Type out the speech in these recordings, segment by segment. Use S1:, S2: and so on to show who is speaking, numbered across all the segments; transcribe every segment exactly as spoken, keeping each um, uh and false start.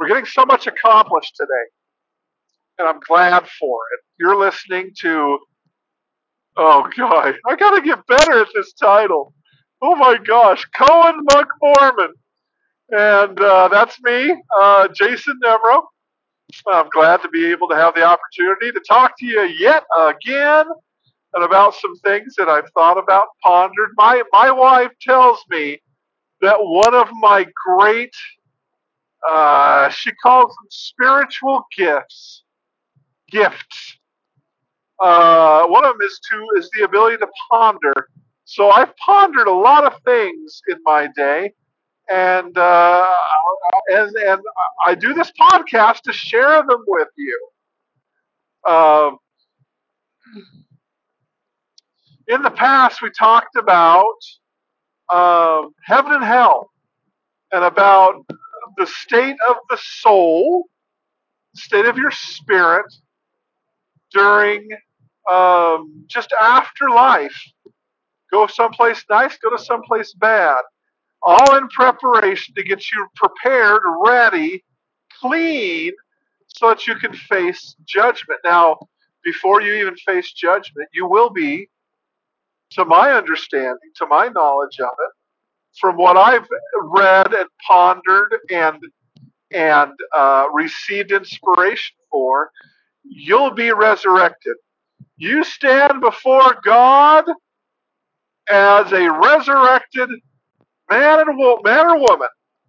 S1: We're getting so much accomplished today, and I'm glad for it. You're listening to, oh God, I gotta get better at this title. Oh my gosh, Cohen Monk Mormon. And uh, that's me, uh, Jason Nemro. I'm glad to be able to have the opportunity to talk to you yet again and about some things that I've thought about, pondered. My my wife tells me that one of my great, uh, she calls them spiritual gifts, gifts. Uh, one of them is to is the ability to ponder. So I've pondered a lot of things in my day, and uh, and and I do this podcast to share them with you. Um, in the past, we talked about um, heaven and hell, and about the state of the soul, state of your spirit during um, just after life. Go someplace nice, go to someplace bad. All in preparation to get you prepared, ready, clean, so that you can face judgment. Now, before you even face judgment, you will be, to my understanding, to my knowledge of it, from what I've read and pondered and and uh, received inspiration for, you'll be resurrected. You stand before God as a resurrected man and wo- man or woman.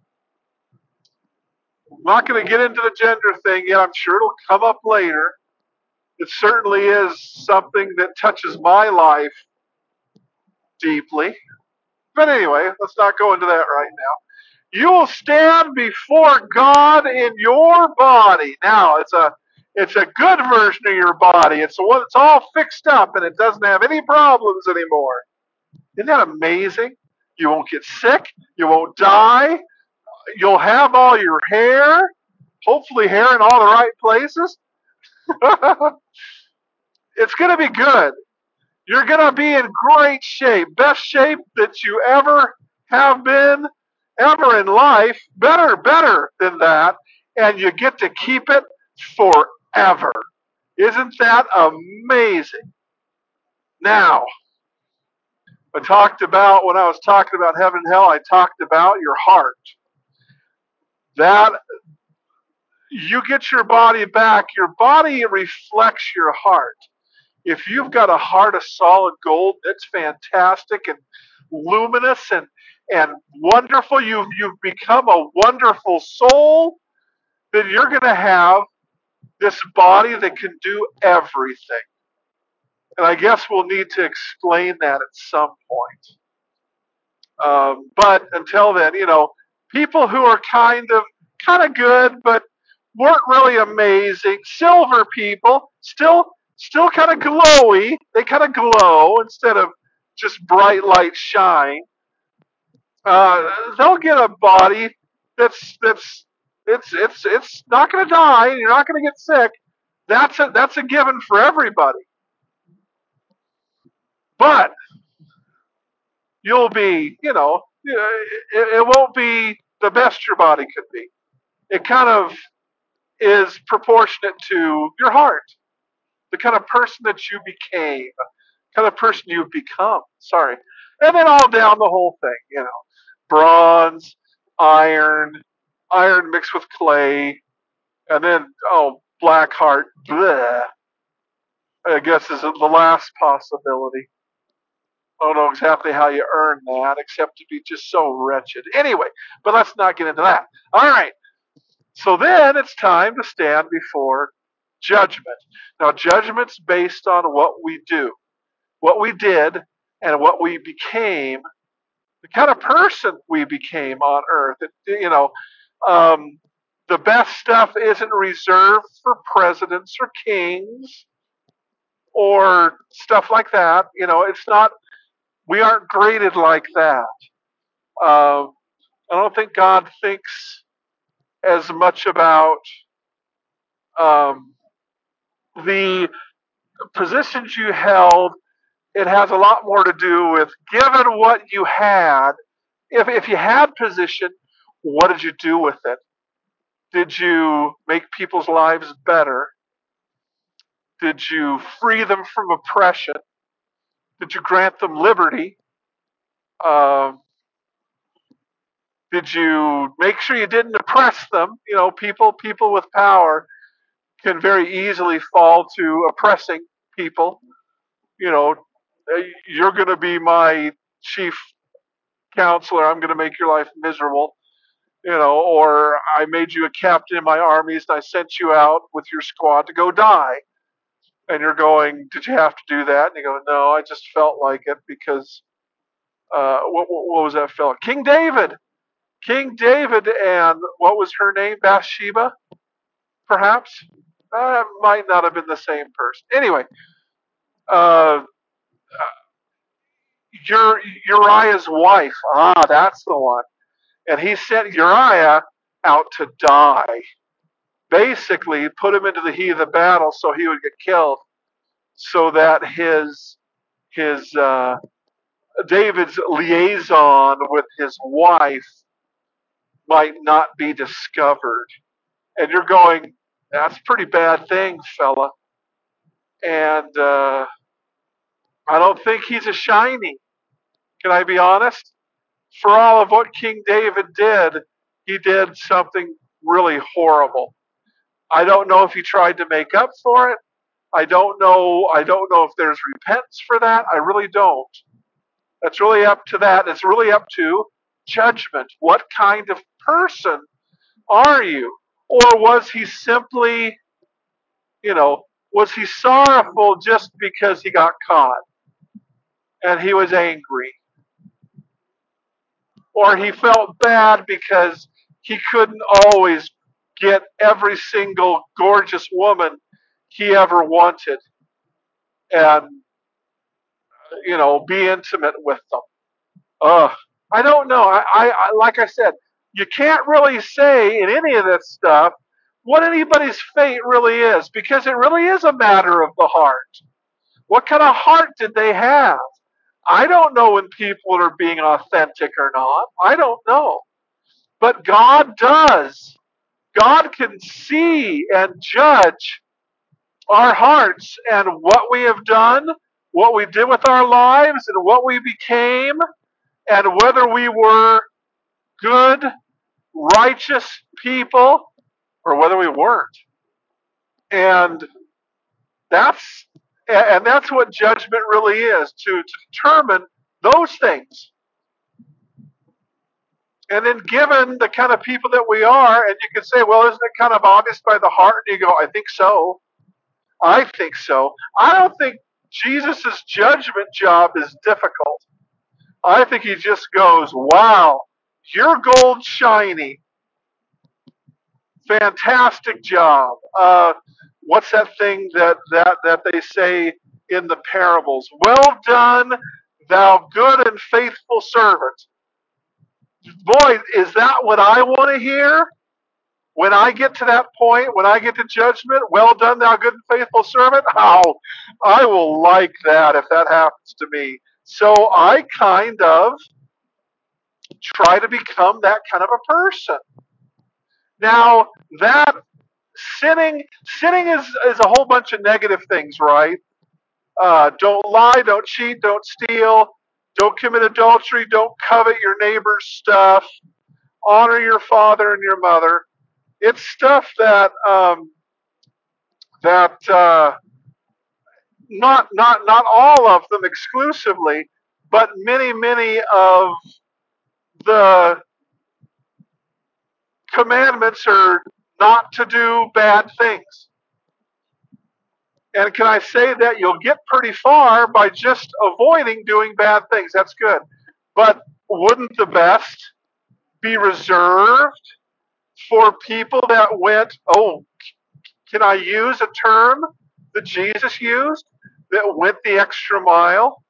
S1: I'm not going to get into the gender thing yet. I'm sure it'll come up later. It certainly is something that touches my life deeply. But anyway, let's not go into that right now. You will stand before God in your body. Now, it's a it's a good version of your body. It's the one that's all fixed up and it doesn't have any problems anymore. Isn't that amazing? You won't get sick. You won't die. You'll have all your hair. Hopefully, hair in all the right places. It's going to be good. You're going to be in great shape, best shape that you ever have been, ever in life. Better, better than that. And you get to keep it forever. Isn't that amazing? Now, I talked about, when I was talking about heaven and hell, I talked about your heart. That you get your body back, your body reflects your heart. If you've got a heart of solid gold, that's fantastic and luminous and and wonderful. You've you've become a wonderful soul. Then you're going to have this body that can do everything. And I guess we'll need to explain that at some point. Um, but until then, you know, people who are kind of kind of good, but weren't really amazing. Silver people, still still kind of glowy. They kind of glow instead of just bright light shine. Uh, they'll get a body that's that's it's it's it's not going to die. And you're not going to get sick. That's a that's a given for everybody. But you'll be, you know, it, it won't be the best your body could be. It kind of is proportionate to your heart, the kind of person that you became, kind of person you've become. Sorry. And then all down the whole thing, you know, bronze, iron, iron mixed with clay, and then, oh, black heart. Bleh, I guess is the last possibility. I don't know exactly how you earn that, except to be just so wretched. Anyway, but let's not get into that. All right. So then it's time to stand before judgment. Now, judgment's based on what we do, what we did, and what we became, the kind of person we became on earth. It, you know, um, the best stuff isn't reserved for presidents or kings or stuff like that. You know, it's not, we aren't graded like that. Uh, I don't think God thinks as much about um, the positions you held. It has a lot more to do with given what you had. If if you had position, what did you do with it? Did you make people's lives better? Did you free them from oppression? Did you grant them liberty? Uh, did you make sure you didn't oppress them? You know, people people with power can very easily fall to oppressing people. You know, you're going to be my chief counselor. I'm going to make your life miserable. You know, or I made you a captain in my armies and I sent you out with your squad to go die. And you're going, did you have to do that? And you go, no, I just felt like it because uh, what, what was that fella? King David. King David and what was her name? Bathsheba, perhaps? Uh, might not have been the same person. Anyway, uh, Ur- Uriah's wife. Ah, that's the one. And he sent Uriah out to die. Basically, put him into the heat of the battle so he would get killed, so that his his uh, David's liaison with his wife might not be discovered. And you're going, that's a pretty bad thing, fella. And uh, I don't think he's a shiny. Can I be honest? For all of what King David did, he did something really horrible. I don't know if he tried to make up for it. I don't know. I don't know if there's repentance for that. I really don't. That's really up to that. It's really up to judgment. What kind of person are you? Or was he simply, you know, was he sorrowful just because he got caught and he was angry? Or he felt bad because he couldn't always get every single gorgeous woman he ever wanted and, you know, be intimate with them. Ugh. I don't know. I, I, I like I said, you can't really say in any of this stuff what anybody's fate really is because it really is a matter of the heart. What kind of heart did they have? I don't know when people are being authentic or not. I don't know. But God does. God can see and judge our hearts and what we have done, what we did with our lives, and what we became, and whether we were good, righteous people or whether we weren't. And that's and that's what judgment really is, to, to determine those things. And then given the kind of people that we are, and you can say, well, isn't it kind of obvious by the heart? And you go, I think so. I think so. I don't think Jesus' judgment job is difficult. I think he just goes, wow, you're gold shiny. Fantastic job. Uh, what's that thing that, that, that they say in the parables? Well done, thou good and faithful servant. Boy, is that what I want to hear? When I get to that point, when I get to judgment, well done, thou good and faithful servant, oh, I will like that if that happens to me. So I kind of try to become that kind of a person. Now, that sinning, sinning is, is a whole bunch of negative things, right? Uh, don't lie, don't cheat, don't steal, don't commit adultery, don't covet your neighbor's stuff, honor your father and your mother. It's stuff that um, that uh, not not not all of them exclusively, but many many of the commandments are not to do bad things. And can I say that you'll get pretty far by just avoiding doing bad things? That's good. But wouldn't the best be reserved for people that went, oh, can I use a term that Jesus used? That went the extra mile?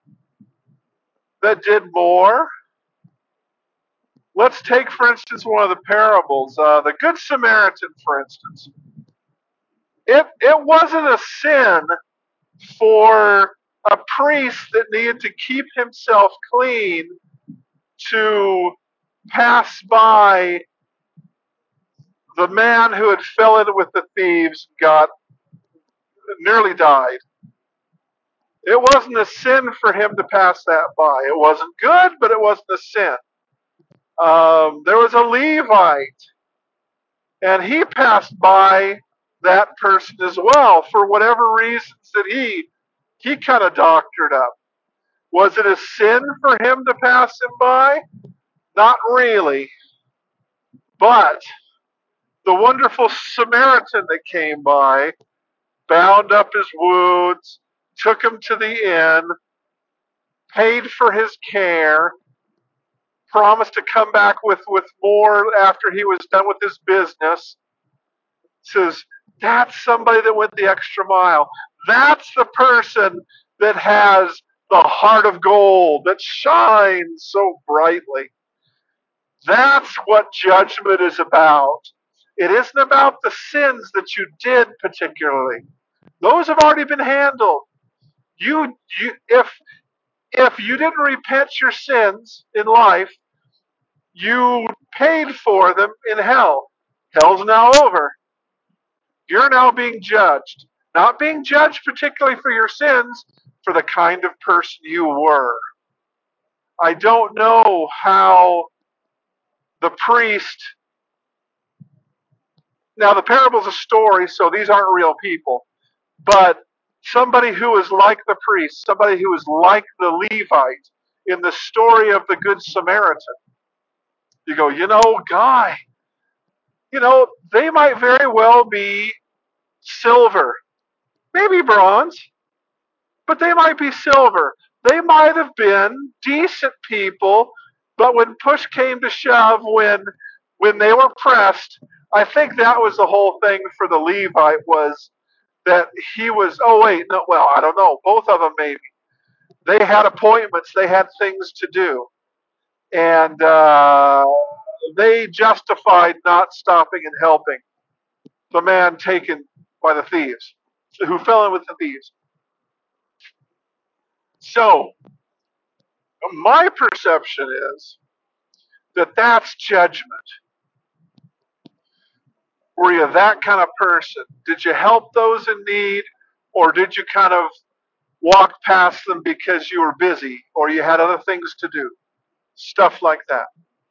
S1: That did more? Let's take, for instance, one of the parables, uh, the Good Samaritan, for instance. It, it wasn't a sin for a priest that needed to keep himself clean to pass by The man who had fell in with the thieves got nearly died. It wasn't a sin for him to pass that by. It wasn't good, but it wasn't a sin. Um, there was a Levite, and he passed by that person as well for whatever reasons that he he kind of doctored up. Was it a sin for him to pass him by? Not really. But the wonderful Samaritan that came by bound up his wounds, took him to the inn, paid for his care, promised to come back with, with more after he was done with his business. Says, that's somebody that went the extra mile. That's the person that has the heart of gold that shines so brightly. That's what judgment is about. It isn't about the sins that you did particularly. Those have already been handled. You, you, if if you didn't repent your sins in life, you paid for them in hell. Hell's now over. You're now being judged. Not being judged particularly for your sins, for the kind of person you were. I don't know how the priest. Now, the parable's a story, so these aren't real people. But somebody who is like the priest, somebody who is like the Levite in the story of the Good Samaritan, you go, you know, guy, you know, they might very well be silver, maybe bronze, but they might be silver. They might have been decent people, but when push came to shove, when when they were pressed, I think that was the whole thing for the Levite was that he was. Oh wait, no, well I don't know. Both of them maybe. They had appointments. They had things to do, and uh, they justified not stopping and helping the man taken by the thieves, who fell in with the thieves. So my perception is that that's judgment. Were you that kind of person? Did you help those in need, or did you kind of walk past them because you were busy or you had other things to do? Stuff like that.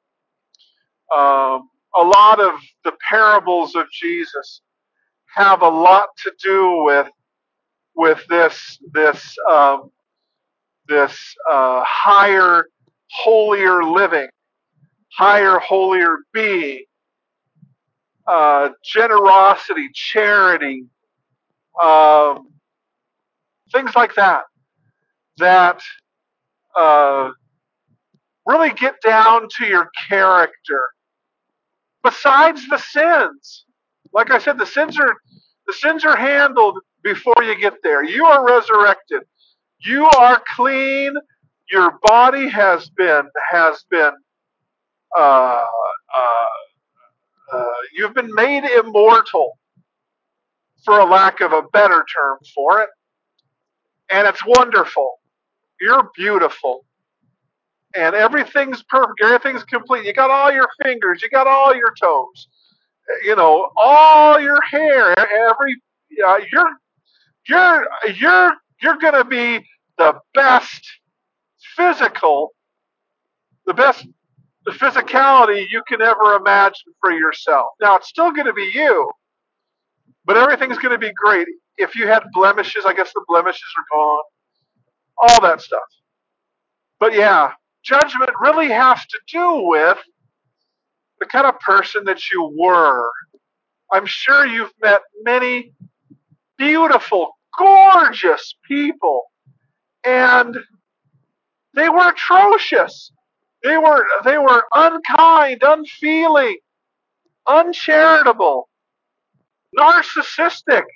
S1: Um, a lot of the parables of Jesus have a lot to do with with this this um, this uh, higher, holier living, higher, holier being, uh, generosity, charity, um, things like that, that uh, really get down to your character. Besides the sins, like I said, the sins are the sins are handled before you get there. You are resurrected. You are clean. Your body has been has been uh, uh, uh, you've been made immortal, for a lack of a better term for it, and it's wonderful. You're beautiful, and everything's perfect. Everything's complete. You got all your fingers. You got all your toes. You know, all your hair. Every uh, you're you're you're you're gonna be the best physical, the best physicality you can ever imagine for yourself. Now it's still gonna be you, but everything's gonna be great. If you had blemishes, I guess the blemishes are gone. All that stuff. But yeah, judgment really has to do with the kind of person that you were. I'm sure you've met many beautiful, gorgeous people, and they were atrocious. They were they were unkind, unfeeling, uncharitable, narcissistic.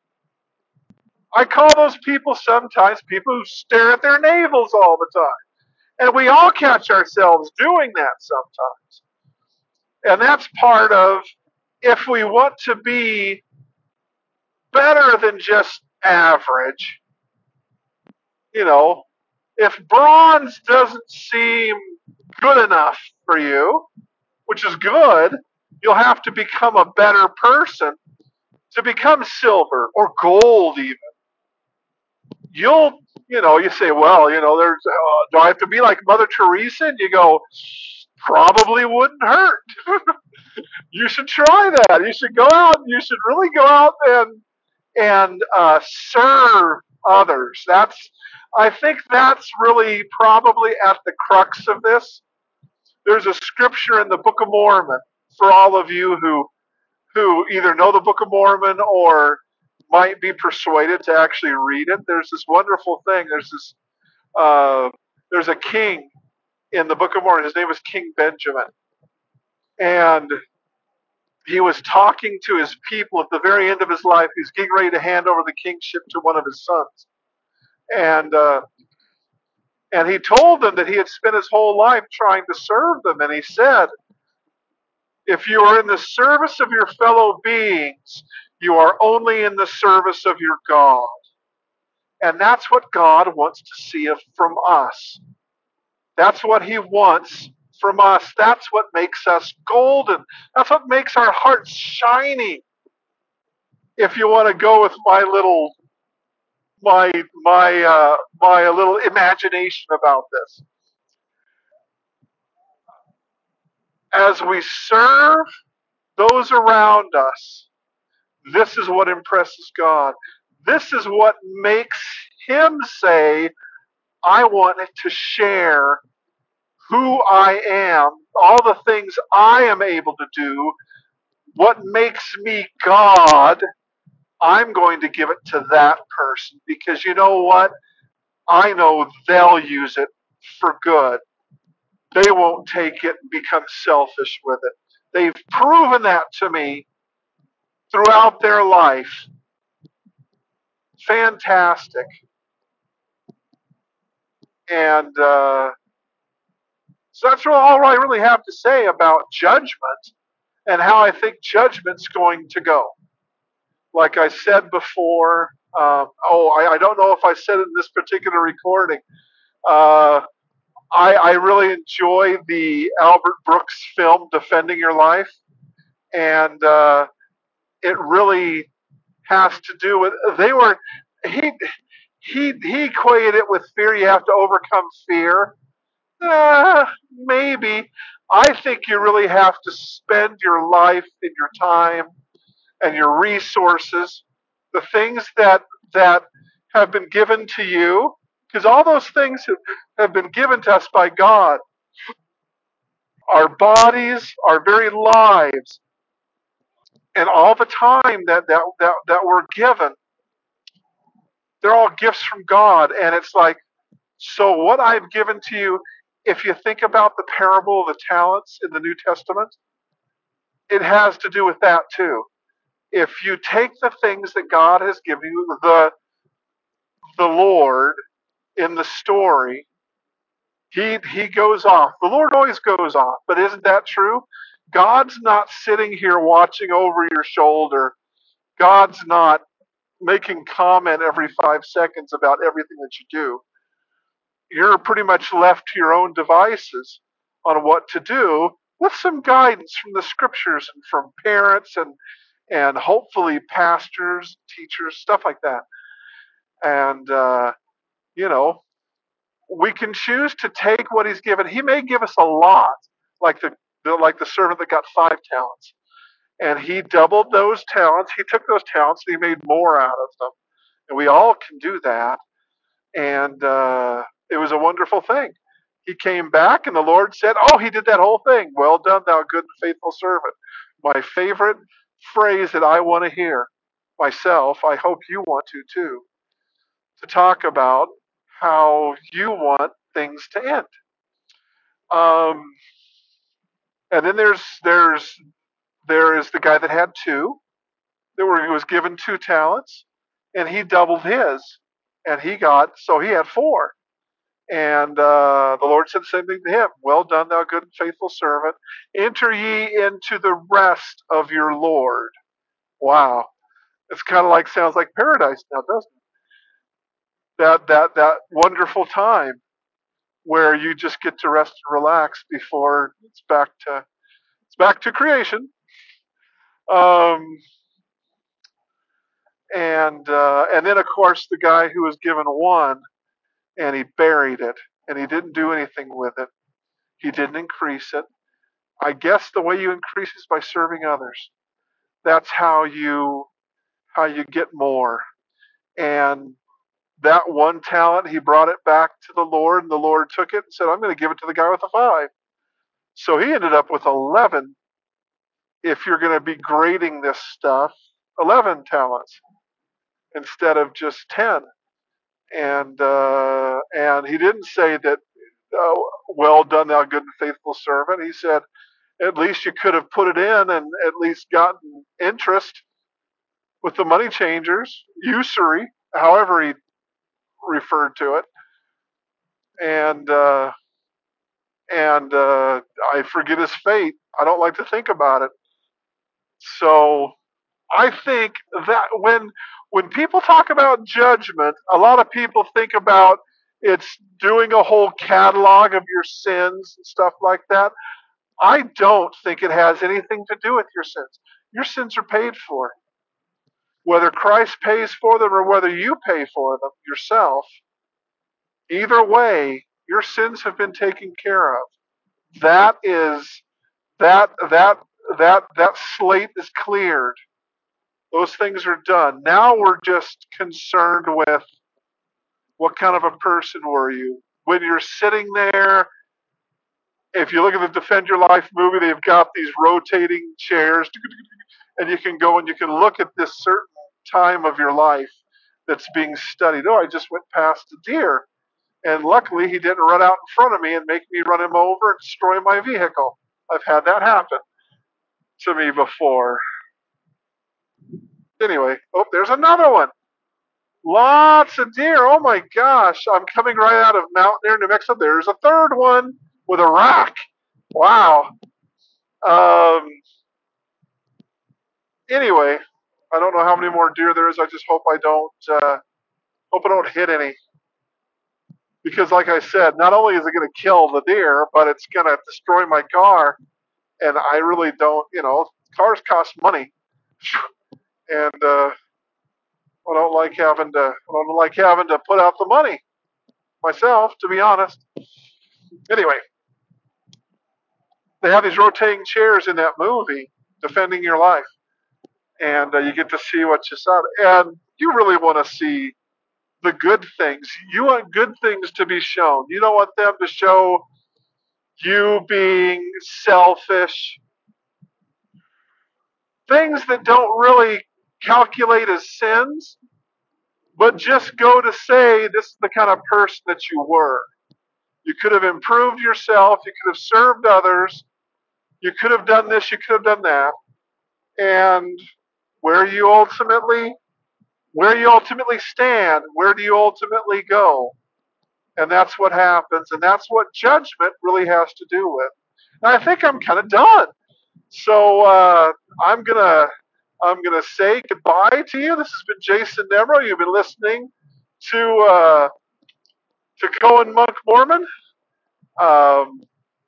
S1: I call those people sometimes people who stare at their navels all the time. And we all catch ourselves doing that sometimes. And that's part of, if we want to be better than just average, you know, if bronze doesn't seem good enough for you, which is good, You'll have to become a better person to become silver or gold even. You'll, you know, you say, well, you know, there's, uh, do I have to be like Mother Teresa? And you go, probably wouldn't hurt. You should try that. You should go out. You should really go out and and uh, serve others. That's, I think that's really probably at the crux of this. There's a scripture in the Book of Mormon for all of you who who either know the Book of Mormon or might be persuaded to actually read it. There's this wonderful thing. There's this uh, there's a king in the Book of Mormon. His name was King Benjamin, and he was talking to his people at the very end of his life. He's getting ready to hand over the kingship to one of his sons, and uh, and he told them that he had spent his whole life trying to serve them. And he said, "If you are in the service of your fellow beings, you are only in the service of your God." And that's what God wants to see from us. That's what He wants from us. That's what makes us golden. That's what makes our hearts shiny. If you want to go with my little my my uh, my little imagination about this, as we serve those around us, this is what impresses God. This is what makes Him say, I want to share who I am, all the things I am able to do, what makes me God. I'm going to give it to that person because you know what? I know they'll use it for good. They won't take it and become selfish with it. They've proven that to me throughout their life. Fantastic. And uh, so that's all I really have to say about judgment and how I think judgment's going to go. Like I said before, um, oh, I, I don't know if I said it in this particular recording. Uh, I, I really enjoy the Albert Brooks film Defending Your Life, and uh, it really has to do with they were he he he equated it with fear. You have to overcome fear. Uh, maybe. I think you really have to spend your life and your time and your resources, the things that that have been given to you, because all those things have, have been given to us by God. Our bodies, our very lives, and all the time that that that, that we're given, they're all gifts from God. And it's like, so what I've given to you, if you think about the parable of the talents in the New Testament, it has to do with that too. If you take the things that God has given you, the the Lord in the story, he he goes off. The Lord always goes off, but isn't that true? God's not sitting here watching over your shoulder. God's not making comment every five seconds about everything that you do. You're pretty much left to your own devices on what to do with some guidance from the scriptures and from parents and and hopefully pastors, teachers, stuff like that. And uh, you know, we can choose to take what he's given. He may give us a lot, like the, the like the servant that got five talents, and he doubled those talents. He took those talents and he made more out of them. And we all can do that. And uh, it was a wonderful thing. He came back, and the Lord said, "Oh, he did that whole thing. Well done, thou good and faithful servant." My favorite phrase that I want to hear myself. I hope you want to too. To talk about how you want things to end. Um, and then there's there's there is the guy that had two. That were he was given two talents, and he doubled his, and he got so he had four. And uh, the Lord said the same thing to him. Well done, thou good and faithful servant. Enter ye into the rest of your Lord. Wow, it's kind of like sounds like paradise now, doesn't it? That that that wonderful time where you just get to rest and relax before it's back to it's back to creation. Um, and uh, and then of course the guy who was given one and he buried it and he didn't do anything with it. He didn't increase it. I guess the way you increase is by serving others. That's how you how you get more. And that one talent, he brought it back to the Lord, and the Lord took it and said, I'm going to give it to the guy with the five. So he ended up with eleven. If you're going to be grading this stuff, eleven talents instead of just ten. And uh, and he didn't say that, uh, well done, thou good and faithful servant. He said, at least you could have put it in and at least gotten interest with the money changers, usury, however he referred to it. And uh, and uh, I forget his fate. I don't like to think about it. So I think that when when people talk about judgment, a lot of people think about it's doing a whole catalog of your sins and stuff like that. I don't think it has anything to do with your sins. Your sins are paid for. Whether Christ pays for them or whether you pay for them yourself, either way, your sins have been taken care of. That is that that that that slate is cleared. Those things are done. Now we're just concerned with what kind of a person were you? When you're sitting there, if you look at the Defend Your Life movie, they've got these rotating chairs, and you can go and you can look at this certain time of your life that's being studied. Oh, I just went past a deer, and luckily he didn't run out in front of me and make me run him over and destroy my vehicle. I've had that happen to me before. Anyway, oh, there's another one. Lots of deer. Oh my gosh. I'm coming right out of Mountain Air, New Mexico. There's a third one with a rack. Wow. Um, anyway, I don't know how many more deer there is. I just hope I don't uh, hope I don't hit any. Because like I said, not only is it going to kill the deer, but it's going to destroy my car. And I really don't, you know, cars cost money. And uh, I don't like having to I don't like having to put out the money myself, to be honest. Anyway, they have these rotating chairs in that movie, Defending Your Life, and uh, you get to see what you saw. And you really want to see the good things. You want good things to be shown. You don't want them to show you being selfish, things that don't really calculate as sins, but just go to say this is the kind of person that you were. You could have improved yourself. You could have served others. You could have done this. You could have done that. And where you ultimately where you ultimately stand, where do you ultimately go? And that's what happens, and that's what judgment really has to do with. And I think I'm kind of done. So uh, I'm gonna I'm gonna say goodbye to you. This has been Jason Nemro. You've been listening to uh, to Cohen Monk Mormon. Um,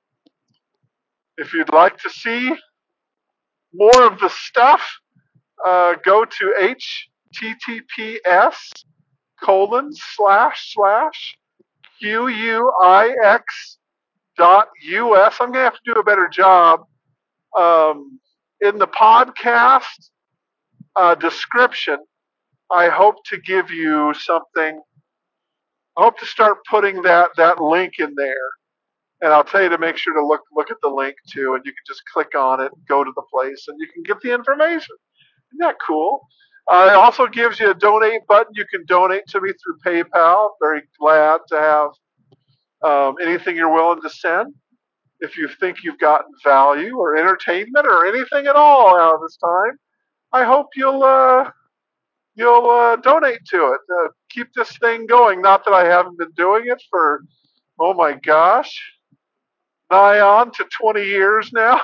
S1: if you'd like to see more of the stuff, uh, go to H T T P S colon slash slash Q U I X dot U S. I'm going to have to do a better job um, in the podcast uh, description. I hope to give you something. I hope to start putting that, that link in there. And I'll tell you to make sure to look look at the link too, and you can just click on it, go to the place, and you can get the information. Isn't that cool? Uh, it also gives you a donate button. You can donate to me through PayPal. Very glad to have um, anything you're willing to send. If you think you've gotten value or entertainment or anything at all out of this time, I hope you'll uh, you'll uh, donate to it. Uh, keep this thing going. Not that I haven't been doing it for, oh my gosh, nigh on to twenty years now.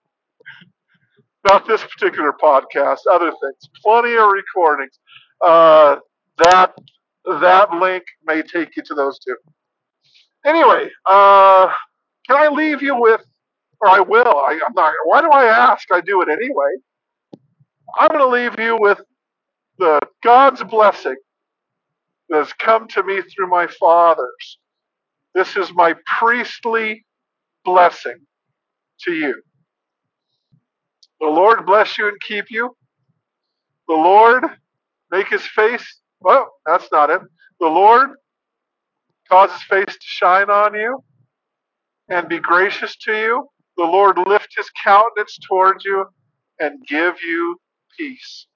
S1: Not this particular podcast, other things. Plenty of recordings. Uh, that that link may take you to those two. Anyway, uh, can I leave you with, or I will. I, I'm not. Why do I ask? I do it anyway. I'm going to leave you with the God's blessing that has come to me through my fathers. This is my priestly blessing to you. The Lord bless you and keep you. The Lord make his face, well, that's not it. The Lord cause his face to shine on you and be gracious to you. The Lord lift his countenance towards you and give you peace.